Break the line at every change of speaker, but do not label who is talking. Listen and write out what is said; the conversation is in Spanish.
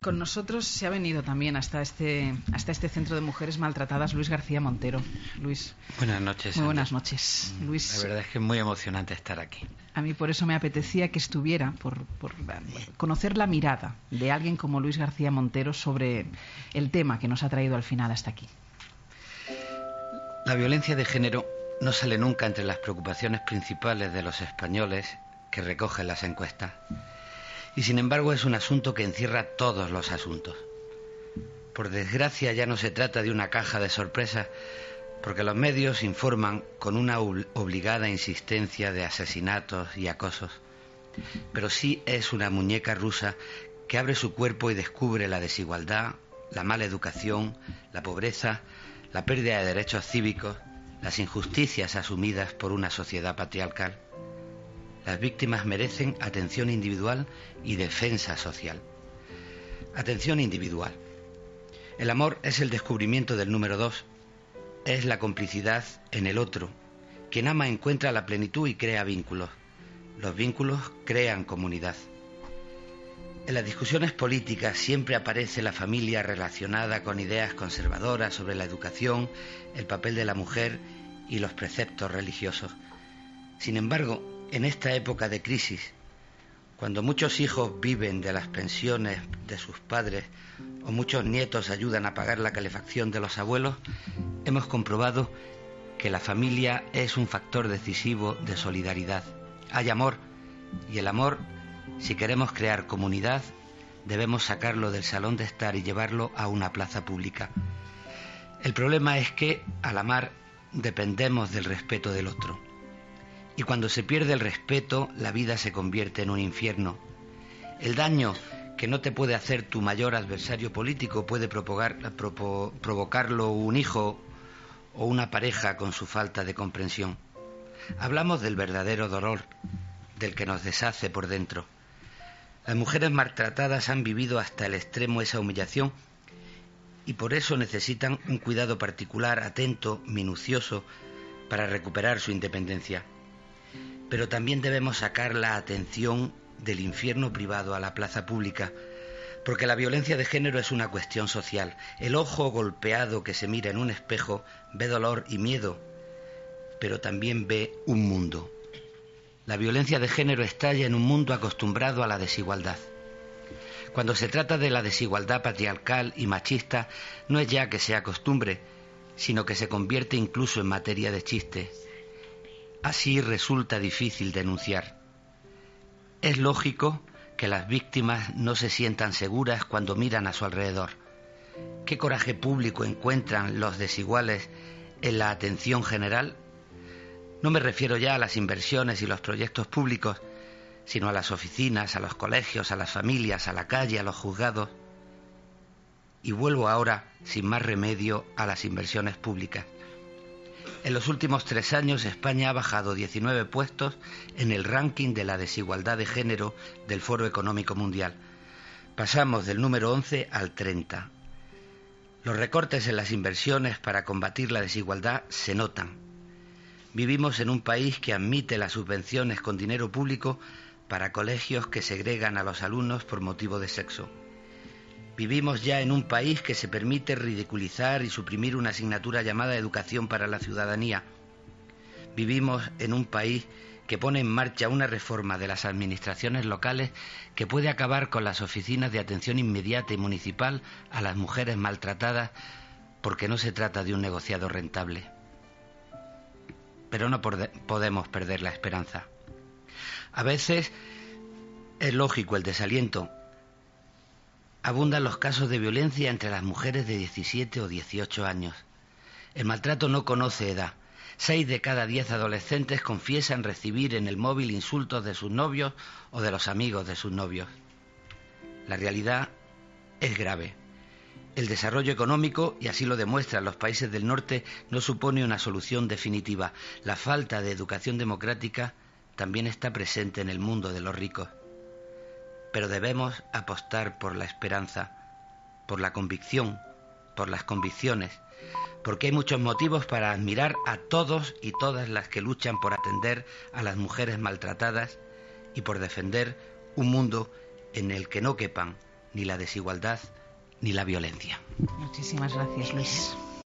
Con nosotros se ha venido también hasta este centro de mujeres maltratadas Luis García Montero. Luis.
Buenas noches.
Muy buenas noches, Luis.
La verdad es que es muy emocionante estar aquí.
A mí por eso me apetecía que estuviera, por conocer la mirada de alguien como Luis García Montero sobre el tema que nos ha traído al final hasta aquí.
La violencia de género no sale nunca entre las preocupaciones principales de los españoles que recogen las encuestas. Y sin embargo es un asunto que encierra todos los asuntos. Por desgracia ya no se trata de una caja de sorpresas, porque los medios informan con una obligada insistencia de asesinatos y acosos. Pero sí es una muñeca rusa que abre su cuerpo y descubre la desigualdad, la mala educación, la pobreza, la pérdida de derechos cívicos, las injusticias asumidas por una sociedad patriarcal. Las víctimas merecen atención individual y defensa social. Atención individual. El amor es el descubrimiento del número 2. Es la complicidad en el otro. Quien ama encuentra la plenitud y crea vínculos. Los vínculos crean comunidad. En las discusiones políticas siempre aparece la familia relacionada con ideas conservadoras sobre la educación, el papel de la mujer y los preceptos religiosos. Sin embargo, en esta época de crisis, cuando muchos hijos viven de las pensiones de sus padres o muchos nietos ayudan a pagar la calefacción de los abuelos, hemos comprobado que la familia es un factor decisivo de solidaridad. Hay amor, y el amor, si queremos crear comunidad, debemos sacarlo del salón de estar y llevarlo a una plaza pública. El problema es que, al amar, dependemos del respeto del otro. Y cuando se pierde el respeto, la vida se convierte en un infierno. El daño que no te puede hacer tu mayor adversario político puede provocarlo un hijo o una pareja con su falta de comprensión. Hablamos del verdadero dolor, del que nos deshace por dentro. Las mujeres maltratadas han vivido hasta el extremo esa humillación y por eso necesitan un cuidado particular, atento, minucioso, para recuperar su independencia. Pero también debemos sacar la atención del infierno privado a la plaza pública, porque la violencia de género es una cuestión social. El ojo golpeado que se mira en un espejo ve dolor y miedo, pero también ve un mundo. La violencia de género estalla en un mundo acostumbrado a la desigualdad. Cuando se trata de la desigualdad patriarcal y machista, no es ya que sea costumbre, sino que se convierte incluso en materia de chiste. Así resulta difícil denunciar. Es lógico que las víctimas no se sientan seguras cuando miran a su alrededor. ¿Qué coraje público encuentran los desiguales en la atención general? No me refiero ya a las inversiones y los proyectos públicos, sino a las oficinas, a los colegios, a las familias, a la calle, a los juzgados. Y vuelvo ahora, sin más remedio, a las inversiones públicas. En los últimos 3 años España ha bajado 19 puestos en el ranking de la desigualdad de género del Foro Económico Mundial. Pasamos del número 11 al 30. Los recortes en las inversiones para combatir la desigualdad se notan. Vivimos en un país que admite las subvenciones con dinero público para colegios que segregan a los alumnos por motivo de sexo. Vivimos ya en un país que se permite ridiculizar y suprimir una asignatura llamada Educación para la Ciudadanía. Vivimos en un país que pone en marcha una reforma de las administraciones locales que puede acabar con las oficinas de atención inmediata y municipal a las mujeres maltratadas, porque no se trata de un negociado rentable. Pero no podemos perder la esperanza. A veces es lógico el desaliento. Abundan los casos de violencia entre las mujeres de 17 o 18 años. El maltrato no conoce edad. 6 de cada 10 adolescentes confiesan recibir en el móvil insultos de sus novios o de los amigos de sus novios. La realidad es grave. El desarrollo económico, y así lo demuestran los países del norte, no supone una solución definitiva. La falta de educación democrática también está presente en el mundo de los ricos. Pero debemos apostar por la esperanza, por la convicción, por las convicciones, porque hay muchos motivos para admirar a todos y todas las que luchan por atender a las mujeres maltratadas y por defender un mundo en el que no quepan ni la desigualdad, ni la violencia.
Muchísimas gracias, Luis.